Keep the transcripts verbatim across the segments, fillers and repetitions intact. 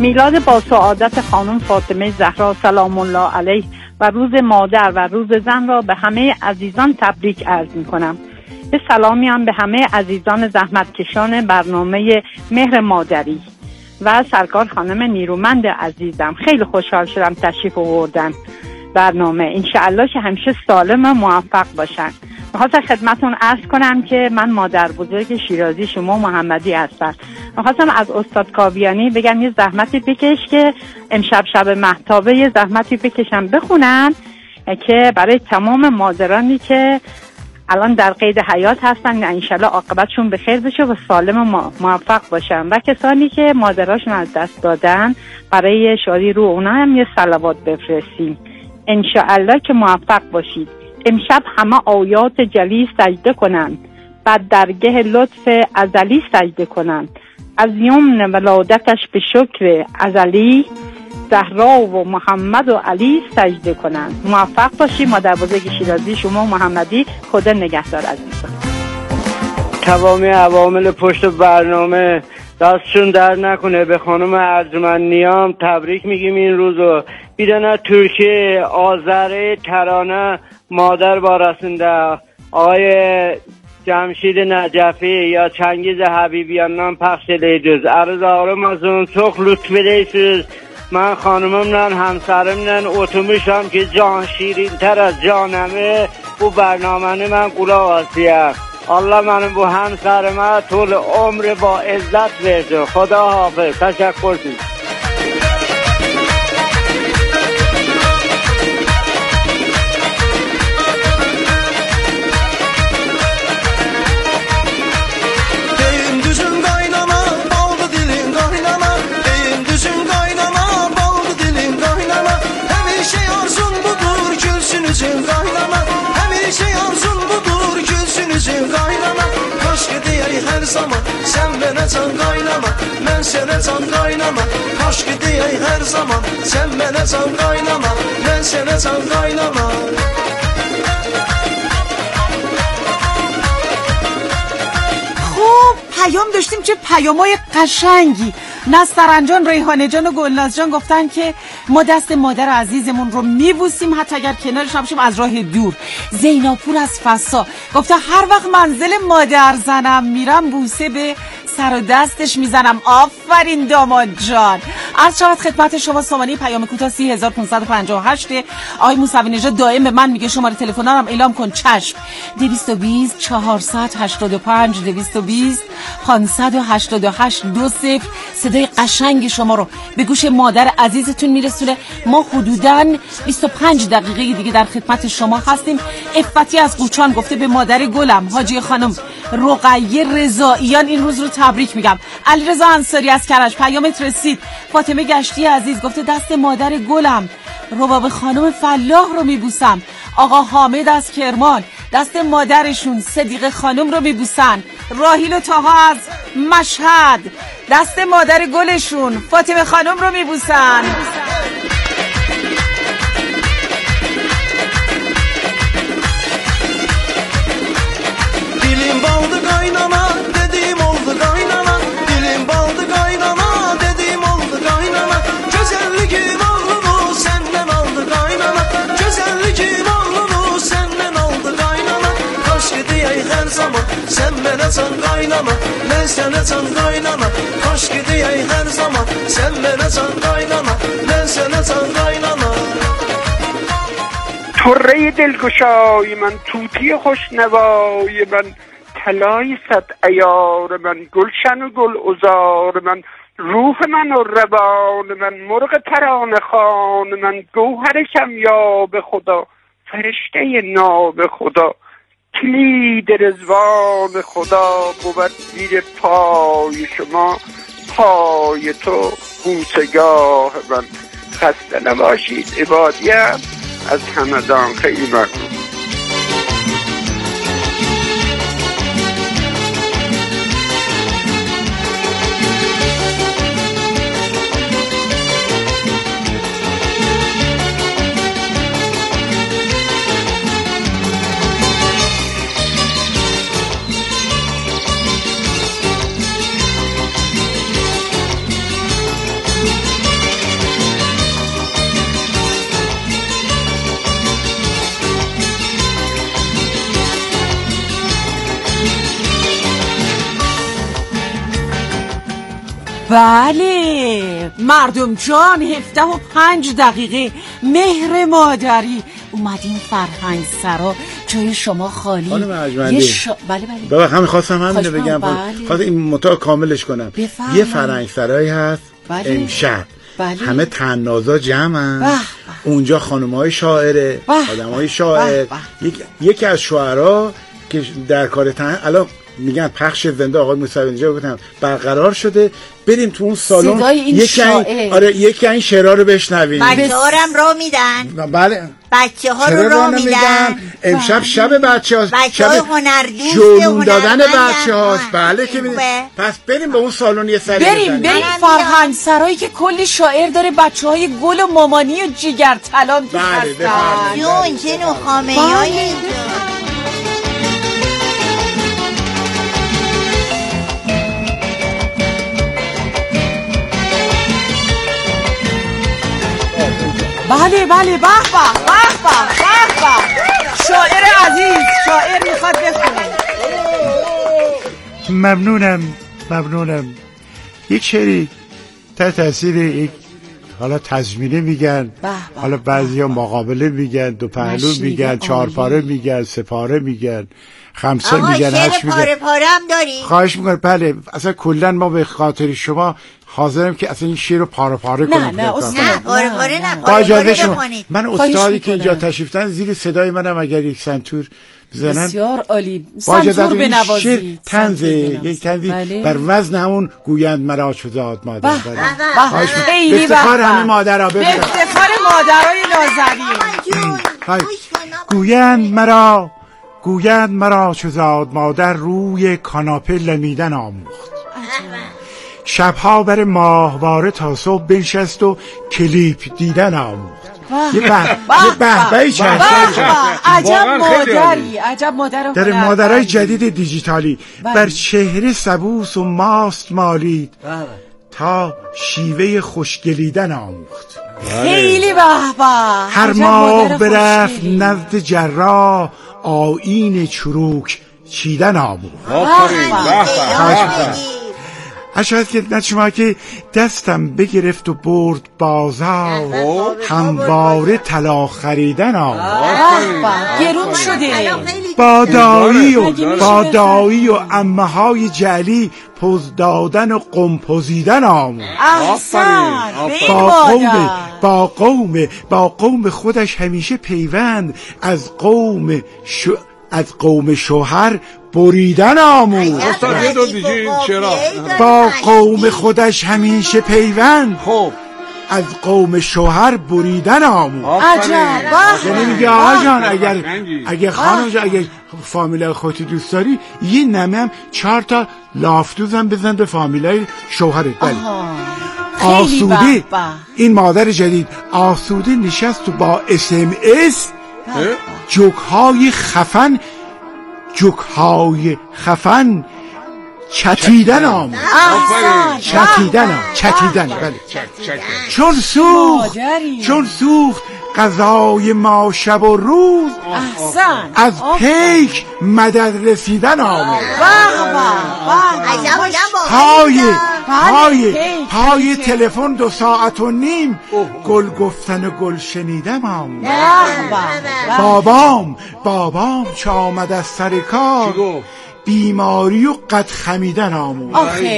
میلاد با سعادت خانم فاطمه زهرا سلام الله علیه و روز مادر و روز زن را به همه عزیزان تبریک عرض می‌کنم. به سلامی هم به همه عزیزان زحمتکشان برنامه مهر مادری و سرکار خانم نیرومند عزیزم. خیلی خوشحال شدم تشریف آوردن برنامه. انشاءالله که همیشه سالم و موفق باشن. میخواستم خدمتون عرض کنم که من مادر بزرگ شیرازی شما محمدی هستم. میخواستم از استاد کاویانی بگم یه زحمتی بکش که امشب شب مهتابه یه زحمتی بکشم بخونن که برای تمام مادرانی که الان در قید حیات هستن انشالله عاقبتشون به خیر بشه و سالم و موفق باشن و کسانی که مادراشون از دست دادن برای شادی رو اونا هم یه صلوات بفرستیم. انشالله که موفق باشید. امشب همه آیات جلی سجده کنند، بعد درگه لطف ازلی سجده کنند، از یمن ولادتش به شکر ازلی زهرا و محمد و علی سجده کنند. موفق باشی. مادر بزرگ شیرازی شما محمدی. خدا نگهدار عزیزم. تمامی عوامل پشت برنامه دستشون در نکنه. به خانم ارجمند نیام تبریک میگیم این روزو. بیدن ترکیه آذره ترانه مادر بارسنده آقای جمشید نجفی یا چنگیز حبیبیانان پخش لیدوز عرض آرام از اون çok lütf edeysiz. من خانممدن همسرمدن اتومبیلم که جان شیرین تر از جانمه bu برنامه من قولا آسیه. الله منو bu همسرمه طول عمر با عزت versin. خدا حافظ. تشکر کنید. Her zaman sen bana can kaynama, ben sana can kaynama. Aşk diye her zaman sen bana can kaynama, ben sana can kaynama. خب پیام داشتیم چه پیامای قشنگی. نسترنجان، ریحانه جان و گلناز جان گفتن که ما دست مادر عزیزمون رو میبوسیم حتی اگر کنارش نباشیم از راه دور. زیناپور از فسا گفته هر وقت منزل مادر زنم میرم بوسه به سر و دستش میزنم. آفرین داماد جان. عرض شود خدمت شما سامانه پیام کوتاه سی هزار و پانصد و پنجاه و هشت. آقای موسوی نژاد دائم به من میگه شماره تلفنم اعلام کن. چشم. دویست و بیست چهارصد و هشتاد و پنج دویست و بیست پانصد و هشتاد و هشت دو صفر. صدای قشنگ شما رو به گوش مادر عزیزتون میرسونه. ما حدوداً بیست و پنج دقیقه دیگه در خدمت شما هستیم. افتی از قوچان گفته به مادر گلم حاجی خانم رقیه رضاییان این روز رو تبریک میگم. علیرضا انصاری از کرج پیامت رسید. فاطمه گشتی عزیز گفته دست مادر گلم رباب خانم فلاح رو میبوسم. آقا حامد از کرمان دست مادرشون صدیقه خانم رو میبوسن. راهیل و طاها از مشهد دست مادر گلشون فاطمه خانم رو میبوسن. Dilim baldı kaynana dediğim oldu kaynana. Dilim baldı kaynana dediğim oldu kaynana. Güzelliğim oğlumu senden aldı kaynana. Güzelliğim oğlumu senden aldı kaynana. Aşk diye her zaman sen bana can kaynana. Ben sana can kaynana. Aşk diye her zaman sen bana can kaynana. Ben sana can kaynana. طره دلگشای من توتی خوشنوای من طلای صد عیار من گلشن و گل عذار من روح من و روان من مرغ ترانه خوان من گوهر کمیاب خدا فرشته ناب خدا کلید رضوان خدا بود زیر پای شما پای تو بوسگاه من. خسته نباشید. عبادیت از همدان. خیلی ممنون. بله مردم جان، هفده و پنج دقیقه مهر مادری اومدیم فرهنگ سرا، جای شما خالی. خانم ارجمندی شا... بله بله بابا همین خواستم همینو بگم، بله. خواستم این متاع کاملش کنم. بفرمایید. یه فرهنگ سرایی هست بله. امشب بله. همه تنازا جمعن، بله. اونجا خانم‌های شاعره، آدم‌های شاعر، یک... یکی از شاعرها که در کار تن الان میگن پخش زنده آقای موسوی اینجا گفتم برقرار شده، بریم تو اون سالن یکی این آره یکی این شعرها رو بشنویم. بچه‌ها هم راه میدن. بله بچه‌ها رو راه میدن. امشب شب بچه‌هاست، بچه‌های هنردوست، جنون دادن بچه‌هاست. بله که ببینید، پس بریم به اون سالن یه سری بریم بریم فرهنگ سرایی که کلی شاعر داره، بچه‌های گل و مامانی و جیگر طلام توش هستن. جون چه نوخامه‌ای بله بله به به به به به شاعر عزیز، شاعر میخواد بخونه. ممنونم ممنونم. یک شعری تحت تاثیر یک حالا تضمینه میگن، حالا بعضیا مقابله میگن، دو پهلو میگن، چهار پاره میگن، سه پاره میگن، خمسه میگن، هشت میگن. پاره پاره هم داری؟ خواهش میکنم. بله اصلا کلا ما به خاطر شما حاضرم که اصلا این شعر رو پاره پاره کنم. نه نه استاد، نه پاره پاره نه، پاره پاره بخونید. من استادی که اینجا تشریف دارن زیر صدای منم اگر یک سنتور بزنن بسیار عالی، سنتور بنوازید. طنز یک طنزی بر وزن همون گویند مرا چو زاد مادر. خیلی به افتخار همه مادرها، به افتخار مادرای نازنین. گویند مرا گویند مرا چو زاد مادر روی کاناپه لمیدن آموخت. شبها بر ماهواره تا صبح بنشست و کلیپ دیدن آموخت. یه به به به چند عجب مادری، عجب مادر در مادرای جدید دیجیتالی بر چهره سبوس و ماست مالید تا شیوه خوشگلیدن آموخت. خیلی به به. هر ماه برفت نزد جراح آیین چروک چیدن آموخت. اشاره که نه شما که دستم بگرفت و برد بازار همواره طلا خریدن آمد. گرون شده. با دایی و با دایی و عمه های جعلی پوز دادن و قمپوزیدن آمد. احسن. با قوم با قوم با قوم خودش همیشه پیوند از قوم شو از قوم شوهر بریدن آموز. استاد یه دو دیگه چرا؟ با قوم خودش همیشه پیوند خب از قوم شوهر بریدن آموز. عجب. یعنی میگه آقا جان اگر اگر خانم جان اگر فامیلای خودت دوست داری یه نمه هم چهار تا لافتوزم بزن به فامیلای شوهرت. بله آسوده این مادر جدید آسوده نشست و با اس ام اس جوک های خفن جوک های خفن چتیدن آمد. چتیدن آمد چتیدن بله. چون سوخت چون سوخت غذای ما شب و روز احسن از پیک مدد رسیدن آمد. پای پای پای تلفن دو ساعت و نیم گل گفتن و گل شنیدن آمد. بابام بابام چه آمد از سر کار بیماری و قد خمیدن آمد.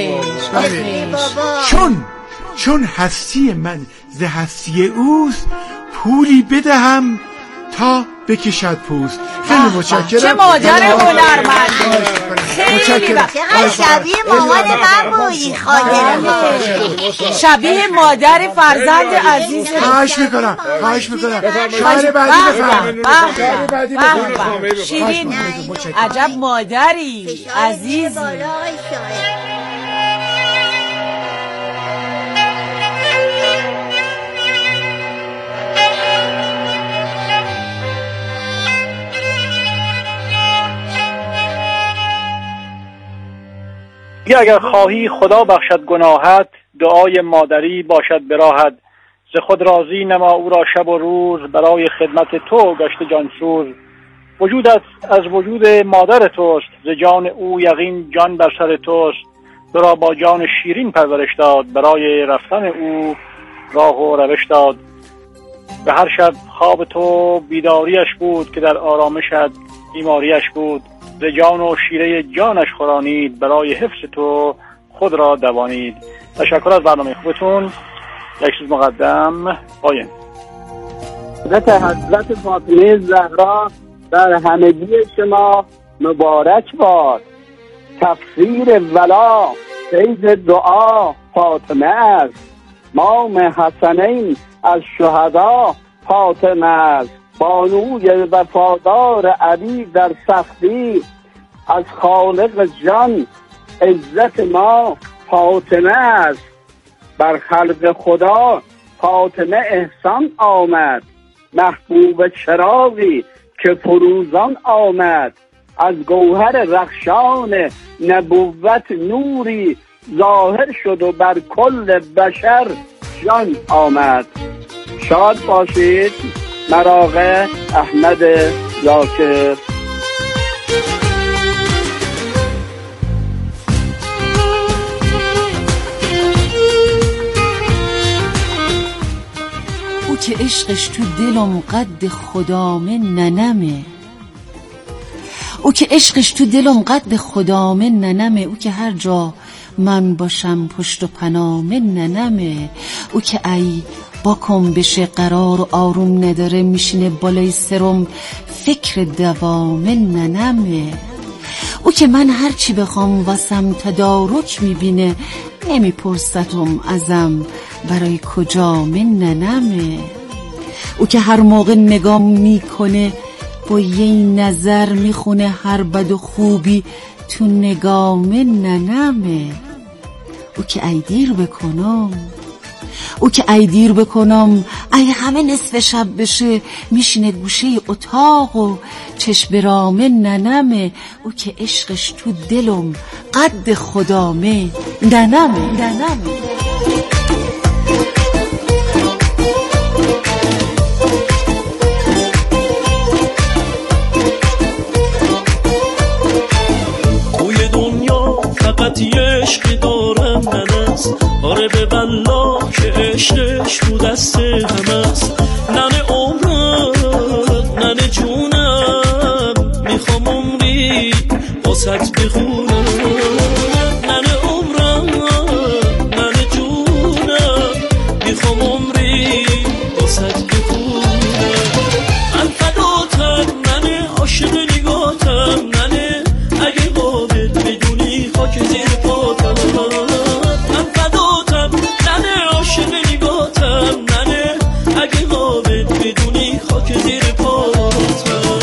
چون چون هستی من ز هستی اوست پولی بدهم تا بکشد پوست. خیلی متشکرم. چه مادر هنرمند. خیلی چقدر شبیه مامان من بودی خاطرم. شبیه مادر فرزند عزیز. خواهش میکنم خواهش میکنم شاعر بعدی بفرمایید. شاعر بعدی بفرمایید. شیرین عجب مادری عزیزی. اگر خواهی خدا بخشد گناهت دعای مادری باشد براحت. ز خود راضی نما او را شب و روز برای خدمت تو گشته جانسوز. وجودت از وجود مادر توست ز جان او یقین جان بر سر توست. تو را با جان شیرین پرورش داد، برای رفتن او راه و روش داد. به هر شب خواب تو بیداریش بود، که در آرامشت بیماریش بود. ز جان و شیره جانش خورانید، برای حفظ تو خود را دوانید. تشکر از برنامه خوبتون. یک چیز مقدم پایین. حضرت حضرت فاطمه زهرا در همگی شما مبارک باد. تفسیر ولا فیض دعا فاطمه است. مام حسنین از شهدا فاطمه است. بانوی وفادار علی در سختی، از خالق جان عزت ما فاطمه است. بر خلق خدا فاطمه احسان آمد، محبوب چراغی که فروزان آمد. از گوهر رخشان نبوت نوری، ظاهر شد و بر کل بشر جان آمد. شاد باشید. مراغه احمد ذاکر. او که عشقش تو دلم قد خدامه ننمه، او که عشقش تو دلم قد خدامه ننمه. او که هر جا من باشم پشت و پنامه ننمه. او که ای باکم بشه قرار و آروم نداره، میشینه بالای سرم فکر دوامه ننمه. او که من هرچی بخوام واسم تدارک میبینه، نمیپرستم ازم برای کجامه ننمه. او که هر موقع نگام میکنه با یه نظر میخونه هر بد و خوبی تو نگامه ننمه. او که ای دیر بکنم، او که ای دیر بکنم ای همه نصف شب بشه، میشینه گوشه اتاق و چشم رامه ننمه. او که عشقش تو دلم قد خدامه ننمه ننمه. یه عشقی دارم من است، آره به والله که عشقش تو دست هم است. ننه عمرم ننه جونم، میخوام عمری واسط بخونم. ننه عمرم ننه جونم، میخوام عمری واسط بخونم. من فداتم ننه، عاشق نگاتم ننه، اگه قابل بدونی خاک زیر پاتم. من فداتم ننه، عاشق نگاتم ننه، اگه قابل بدونی خاک زیر پاتم.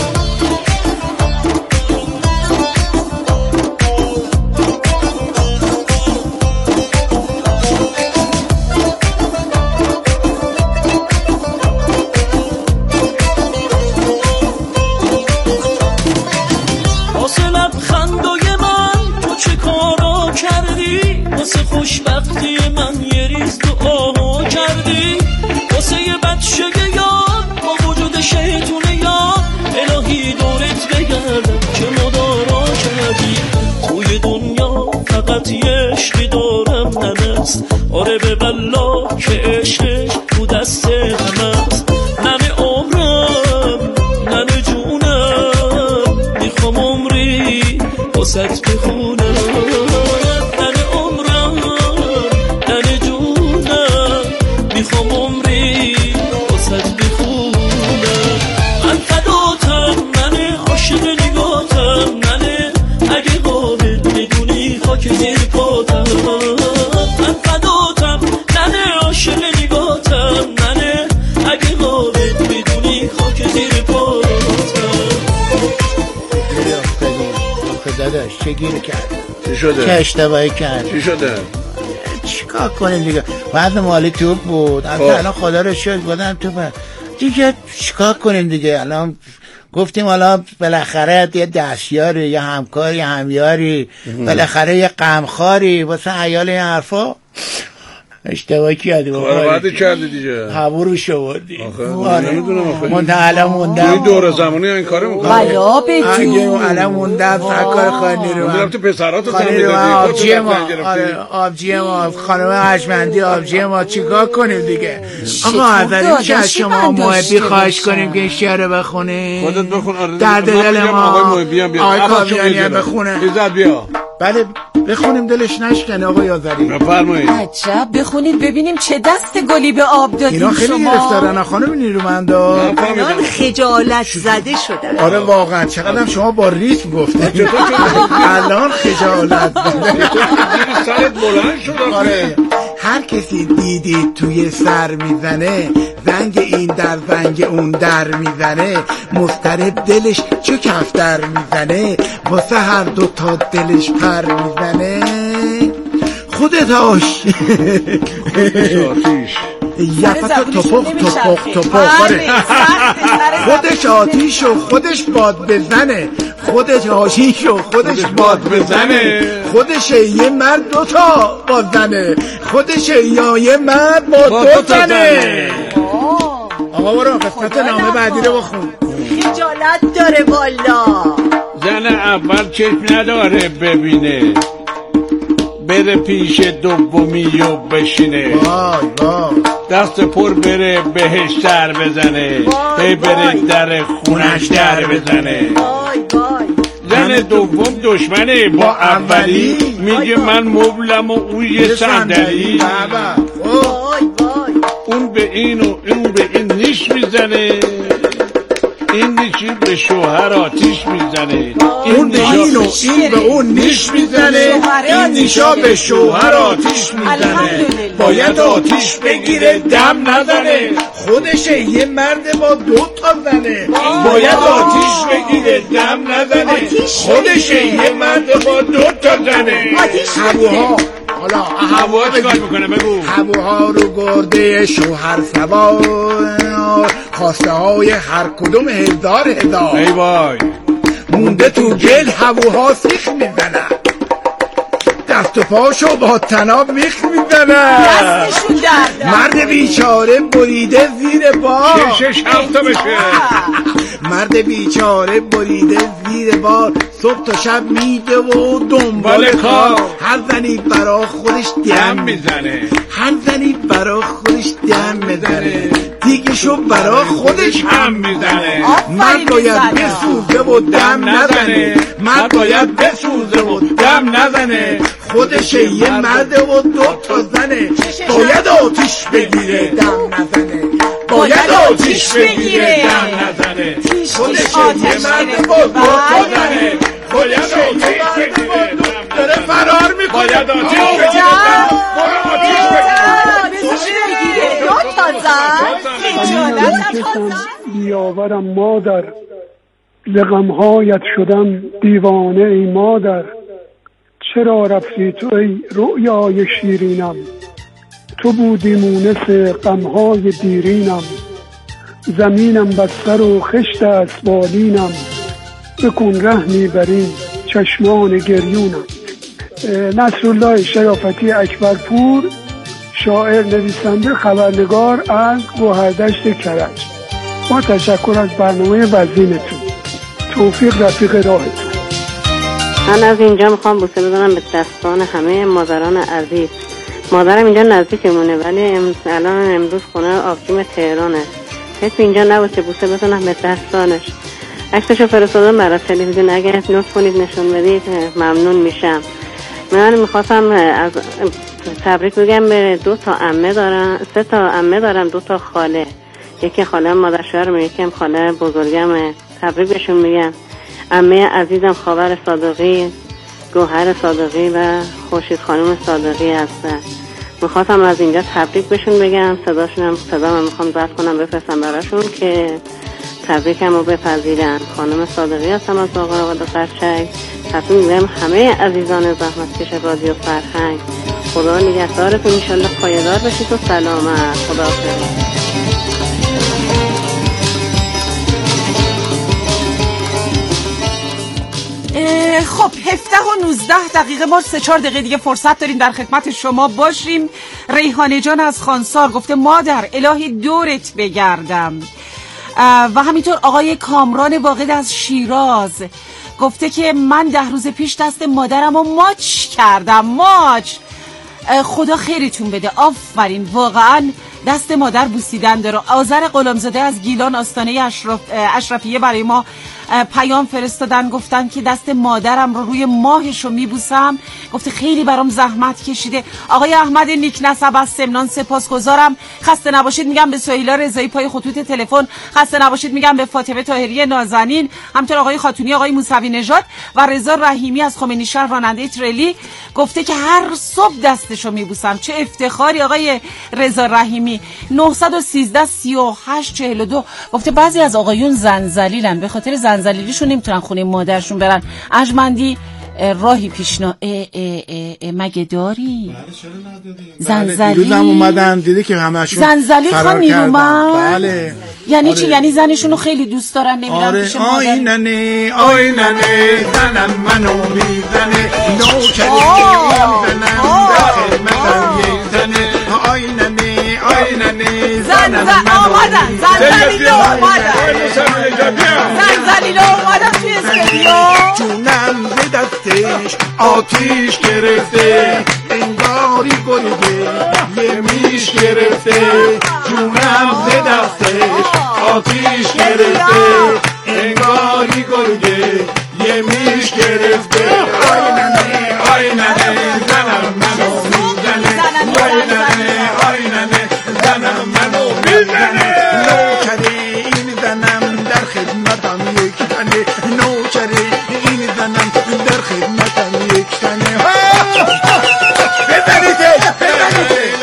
واسه خوشبختی من یه ریز تو آها کردی، واسه یه بچه یاد با وجود شیطون یاد، الهی دورت بگردم که مدارا کردی. توی دنیا فقط یه عشقی دارم ننه است، آره به والله که عشقش تو دست هم است. ننه عمرم ننه جونم، میخوام عمری واسط بخونم. میخوام عمری واسط بخونم. من فداتم ننه، عاشق نگاتم ننه، اگه قابل بدونی خاک زیر پاتم. من فداتم ننه، عاشق نگاتم ننه، اگه قابل بدونی خاک زیر پاتم. آخه داداش چه گیر کرد؟ چی شده؟ چه اشتباهی کرد؟ چی شده؟ چیکار کنیم دیگه؟ بعد مالی توپ بود، الان خدا رو شکر بودم توپ دیگه. چیکار کنیم دیگه؟ الان گفتیم حالا بالاخره یه دستیاری یا همکاری همیاری، بالاخره یه غمخواری واسه عیال این حرفا. اشتباه کردی کار بعدی کردی دیگه، هوا رو شوردی. آره نمیدونم آخه من الان موندم توی دور زمانی این کارو میکنه. بلا بجو اگه الان موندم سرکار خانی رو من تو پسراتو زن میدادی آبجی ما. آره آبجی ما خانم هشمندی آبجی ما چیکار کنیم دیگه؟ آقا اولی میشه از شما محبی خواهش کنیم که این شعر رو بخونیم. خودت بخون. آره درد دل ما آقای محبی هم بیا. آقای کامیانی هم بخونه. ایزد بیا. بله بخونیم دلش نشکنه آقای آذری. بفرمایید. عجب بخونید ببینیم چه دست گلی به آب دادین شما. اینا خیلی گرفتارن خانم نیرومندا. الان خجالت زده شدن. آره واقعا چقدر شما با ریتم گفتید. الان خجالت زده. سرت بلند شد. آره هر کسی دیدید توی سر میزنه، زنگ این در زنگ اون در میزنه، مضطرب دلش چه کفتر میزنه، واسه هر دو تا دلش پر میزنه. خودت آش یا فتا توپخ توپخ توپخ. خودش آتیش و خودش باد بزنه، خودش آتیش و خودش باد بزنه، خودشه یه مرد دوتا بازنه، خودشه یا یه مرد با دو تنه. آقا برو قسمت نامه بعدی رو بخون. خجالت داره والا. زن اول چشم نداره ببینه، بره پیش دومی و بشینه، وای وای دست پر بره بهش در بزنه، هی بره در خونش در بزنه. زن دوم دشمنه با اولی، میگه من مبلم و اون یه صندلی. اون به این و اون به این نیش میزنه، این نیشی به شوهر آتیش میزنه، اون به این و این به اون نیش میزنه، این نیشا به شوهر آتیش میزنه. باید آتیش بگیره دم نزنه، خودشه یه مرد با دو تا زنه. باید آتیش بگیره دم نزنه، خودشه یه مرد با دو تا زنه. هووها حالا هوا چیکار میکنه بگو؟ هووها رو گرده شوهر سوار، خواسته های هر کدوم هزار هزار. ای وای مونده تو گل هووها سیخ میزنن، دست و پاشو با تناب میخ میزنن. دستشون درد. مرد بیچاره بریده زیر بار، شش هفته بشه. مرد بیچاره بریده زیر بار، صبح تا شب میده و دنبال کار. هر زنی برا خودش دم میزنه، هر زنی برا خودش دم میزنه، دیگشو برا خودش هم میزنه. مرد باید بسوزه و دم نزنه، مرد باید بسوزه و دم نزنه، خودشه یه مرد و دو تا زنه. باید آتیش بگیره دم نزنه، باید آتیش بگیره دم نزنه، خودشه یه مرد و دو تا زنه. باید آتیش بگیره دم داره فرار میکنه. باید آتیش بگیره دو تا زن. بیاورم مادر، ز غمهایت شدم دیوانه ای مادر. چرا رفتی تو ای رؤیای شیرینم، تو بودی مونس غمهای دیرینم. زمینم بستر و خشت است بالینم، بکن رحمی بر این چشمان گریونم. نصرالله شرافتی اکبرپور، شاعر نویسنده خبرنگار از گوهردشت کرج. با تشکر از برنامه وزینتون. توفیق رفیق راهتون. من از اینجا میخوام بوسه بزنم به دستان همه مادران عزیز. مادرم اینجا نزدیکمونه ولی ام... الان امروز خونه آبجیم تهرانه. حتی اینجا نباشه بوسه بزنم به دستانش. عکسشو فرستادم برای تلویزیون، اگه نوت کنید نشون بدید ممنون میشم. من میخواستم از تبریک بگم به دو تا عمه دارم، سه تا عمه دارم، دو تا خاله. یکی خاله مادر شوهرم، یکی هم خاله بزرگمه. تبریک بهشون میگم. عمه عزیزم خاور صادقی، گوهر صادقی و خورشید خانم صادقی هستن. میخواستم از اینجا تبریک بهشون بگم. صداشونم صدام میخوام ضبط کنم بفرستم براشون که تبریکم رو بپذیرن. خانم صادقی هستم از باقر آباد فرچک. تبریک میگم همه عزیزان زحمتکش رادیو فرهنگ. خدا نگهدارتون، انشالله پایدار بشید و سلامت. خدا حافظ. خب هفده و نوزده دقیقه ما سه چهار دقیقه دیگه فرصت داریم در خدمت شما باشیم. ریحانه جان از خانسار گفته مادر الهی دورت بگردم. و همینطور آقای کامران واقد از شیراز گفته که من ده روز پیش دست مادرم رو ماچ کردم. ماچ خدا خیرتون بده، آفرین، واقعا دست مادر بوسیدن داره. آذر غلامزاده از گیلان آستانه اشرف اشرفیه برای ما پیام فرستادن، گفتن که دست مادرم رو روی ماهش رو میبوسم. گفته خیلی برام زحمت کشیده. آقای احمد نیک نسب از سمنان سپاسگزارم. خسته نباشید میگم به سهیلا رضایی پای خطوط تلفن. خسته نباشید میگم به فاطمه طاهری نازنین، همینطور آقای خاتونی، آقای موسوی نژاد و رضا رحیمی از خمینی شهر راننده تریلی گفته که هر صبح دستشو میبوسم. چه افتخاری آقای رضا رحیمی. نه یک سه سی و هشت چهل و دو گفته بعضی از آقایون زنزلیلن، به خاطر زنزلیلیشون نمیتونن خونه مادرشون برن. ارجمندی راهی پیشنا اه اه اه اه مگه داری؟ زنزلیل دیروز هم اومدن دیدی که همشون زنزلیل خان نیرومن. بله. یعنی آره. چی؟ یعنی زنشونو خیلی دوست دارن نمیرن آره. پیش مادر. آیننه آیننه زنم منو میزنه نوکری میزنم داخل منم میزنه آیننه آیننه زنم منو آمدن زنزلیل اومدن زنزلیل اومدن توی استودیو. جونم به دستش آتیش گرفته انگاری گرگه یه میش گرفته. جونم به دستش آتیش گرفته انگاری گرگه یه میش گرفته. آیننه آیننه زنم منو میزنه آیننه آیننه زنم منو میزنه. نوکره این زنم در خدمتم یک تنه نوکره این زنم در خدمتم یک تنه. بزنیدش بزنیدش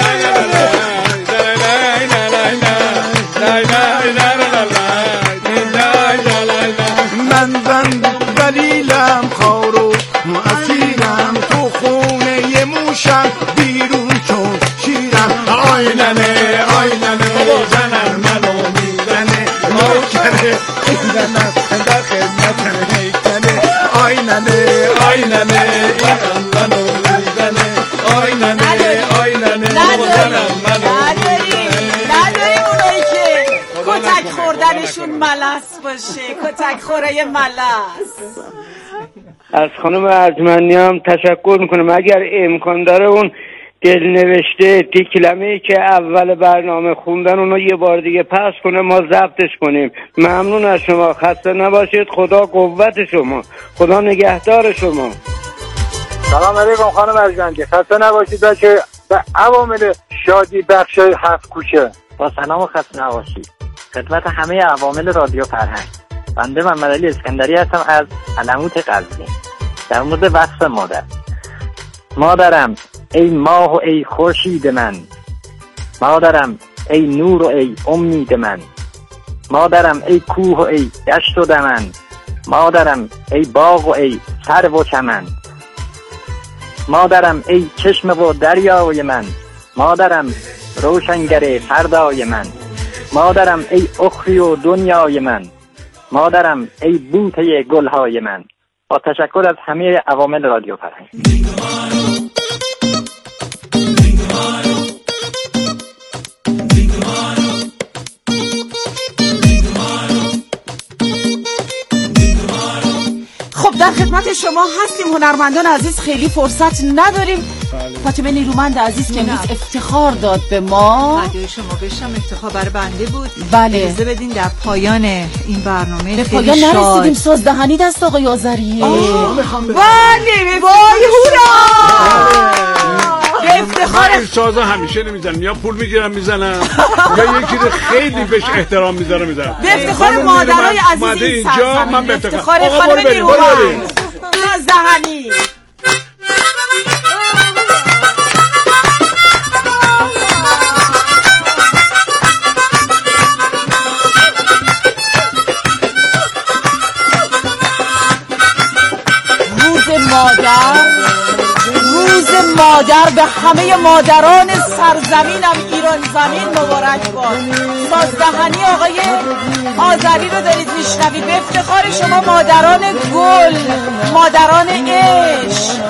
من زن دلیلم خارو اسیرم تو خونه ی موشم بیرون چون شیرم. آیننه آیننه زنم منو میزنه نوکره این زنم در خدمتم یک تنه. آیننه آیننه این منو میزنه آیننه آیننه زنم منو نداریم اونایی که کتک خوردنشون ملس باشه، کتک خوره ملس. از خانم ارجمندی هم تشکر میکنم. اگر امکان داره اون دل نوشته دیکلمه‌ای که اول برنامه خوندن اونو یه بار دیگه پس کنه ما ضبطش کنیم. ممنون از شما. خسته نباشید. خدا قوت شما، خدا نگهدار شما. سلام علیکم خانم ارجمندی، خسته نباشید. بچه به عوامل شادی بخش هفت کوچه با سلام و خسته نباشید. خدمت همه عوامل رادیو فرهنگ، بنده محمد علی اسکندری هستم از علموت قزوین. در مورد وصف مادر. مادرم ای ماه و ای خورشید من، مادرم ای نور و ای امید من، مادرم ای کوه و ای دشت و دمن، مادرم ای باغ و ای سرو و چمن، مادرم ای چشم و دریای من، مادرم روشنگر فردای من، مادرم ای اخری و دنیای من، مادرم ای بوته گلهای من. با تشکر از همه عوامل رادیو فرهنگ. خب در خدمت شما هستیم هنرمندان عزیز، خیلی فرصت نداریم. فاطمه نیرومند عزیز که امروز افتخار داد به ما. مدعی شما بشم افتخار برای بنده بود. بله. اجازه بدین در پایان این برنامه به پایان نرسیدیم، سازدهنی دست آقای آذریه. بله وای هورا. به افتخار سازا همیشه نمیزنن، یا پول میگیرن میزنن یا یکی رو خیلی بهش احترام میذاره میزنن. به افتخار مادرای عزیز اینجا من به افتخار خانم نیرومند سازدهنی. مادر، روز مادر به همه مادران سرزمینم ایران ایران زمین مبارک باد. سازدهنی آقای آذری رو دارید میشنوید. به افتخار شما مادران گل، مادران عشق.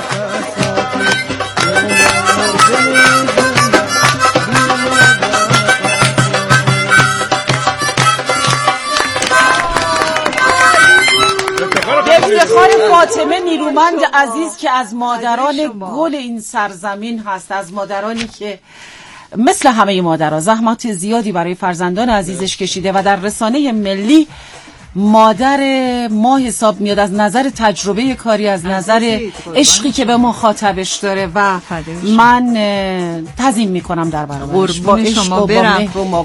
افتخار فاطمه نیرومند عزیز که از مادران گل این سرزمین هست، از مادرانی که مثل همه مادرها زحمات زیادی برای فرزندان عزیزش کشیده و در رسانه ملی مادر ما حساب میاد از نظر تجربه کاری، از نظر عشقی که به مخاطبش داره و من تعظیم میکنم در برابرش. با شما برم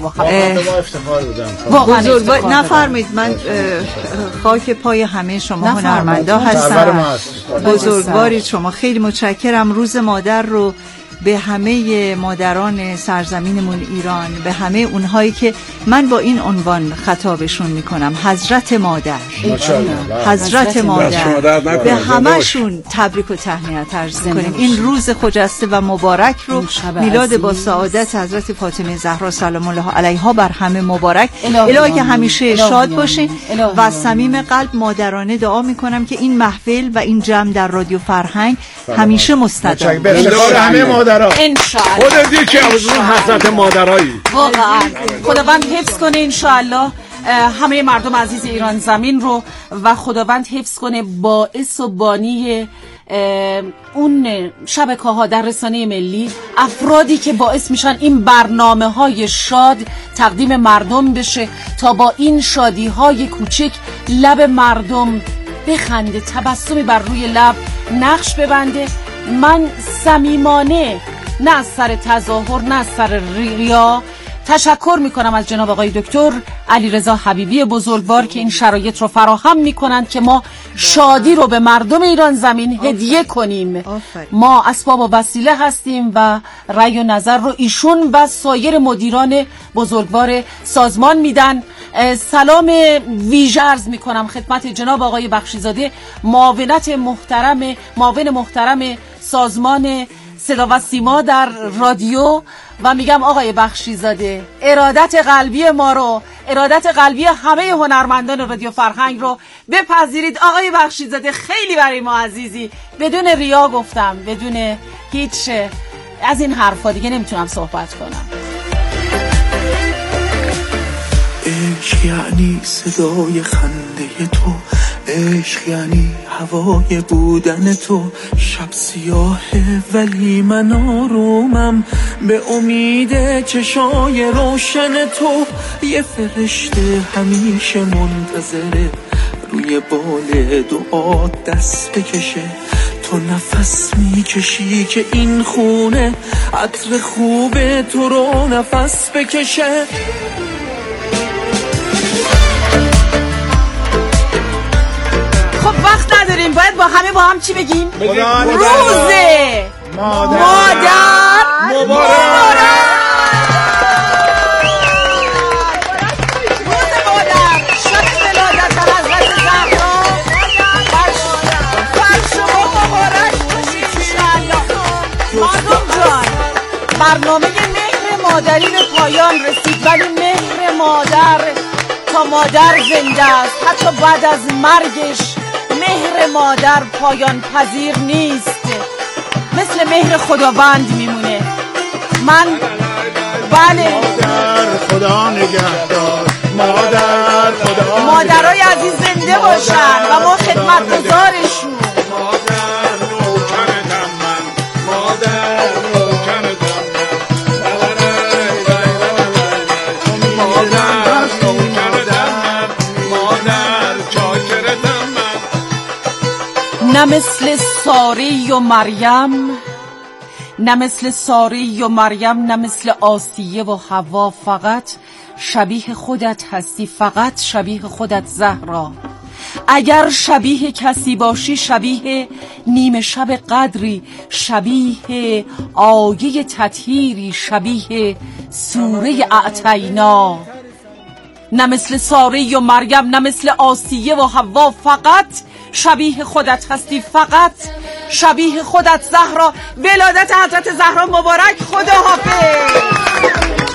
واقعا نفرمایید. من خاک پای همه شما هنرمندا هستم. بزرگوارید شما. خیلی متشکرم. روز مادر رو به همه مادران سرزمینمون ایران، به همه اونهایی که من با این عنوان خطابشون میکنم، حضرت مادر، حضرت مادر، به همهشون تبریک و تهنیت عرض میکنیم. این روز خجسته و مبارک رو، میلاد با سعادت حضرت فاطمه زهرا سلام الله علیها بر همه مبارک. الهی که همیشه شاد باشین و از صمیم قلب مادرانه دعا میکنم که این محفل و این جمع در رادیو فرهنگ همیشه مستدام باشه. انشاءالله. خودت یکی از اون حضرت مادرایی. واقعا خداوند حفظ کنه انشاءالله همه مردم عزیز ایران زمین رو و خداوند حفظ کنه باعث و بانی اون شبکه ها در رسانه ملی، افرادی که باعث میشن این برنامه های شاد تقدیم مردم بشه تا با این شادی های کوچک لب مردم بخنده، تبسمی بر روی لب نقش ببنده. من صمیمانه نه از سر تظاهر نه از سر ریا تشکر میکنم از جناب آقای دکتر علیرضا حبیبی بزرگوار که این شرایط رو فراهم میکنند که ما شادی رو به مردم ایران زمین هدیه کنیم. ما اسباب و وسیله هستیم و رأی و نظر رو ایشون و سایر مدیران بزرگوار سازمان میدن. سلام ویژه عرض میکنم خدمت جناب آقای بخشیزاده، معاونت محترم معاون محترم سازمان صدا و سیما در رادیو و میگم آقای بخشیزاده ارادت قلبی ما رو، ارادت قلبی همه هنرمندان رادیو فرهنگ رو بپذیرید. آقای بخشیزاده خیلی برای ما عزیزی، بدون ریا گفتم، بدون هیچ از این حرفا دیگه نمیتونم صحبت کنم. عشق یعنی صدای خنده تو، عشق یعنی هوای بودن تو. شب سیاهه ولی من آرومم به امید چشای روشن تو. یه فرشته همیشه منتظره روی بال دعا دست بکشه. تو نفس میکشی که این خونه عطر خوب تو رو نفس بکشه. خب وقت نداریم، باید با همه با هم چی بگیم؟ روز مادر مبارک. روز مادر، شب ولادت حضرت زهرا بر شما مبارک باشید انشاءالله. مردم جان، برنامه مهر مادری به پایان رسید، ولی مهر مادر تا مادر زنده است، حتی بعد از مرگش مهر مادر پایان پذیر نیست، مثل مهر خداوند میمونه. من بله مادر خدا نگهدار، مادر خدا مادرای عزیز زنده باشن و ما خدمتگزارشون. نه مثل ساری و مریم، نه مثل ساری و مریم، نه مثل آسیه و حوا، فقط شبیه خودت هستی، فقط شبیه خودت زهرا. اگر شبیه کسی باشی شبیه نیمه شب قدری، شبیه آیه تطهیری، شبیه سوره اعطینا. نه مثل ساری و مریم، نه مثل آسیه و حوا، فقط شبیه خودت هستی، فقط شبیه خودت زهرا. ولادت حضرت زهرا مبارک. خدا حافظ.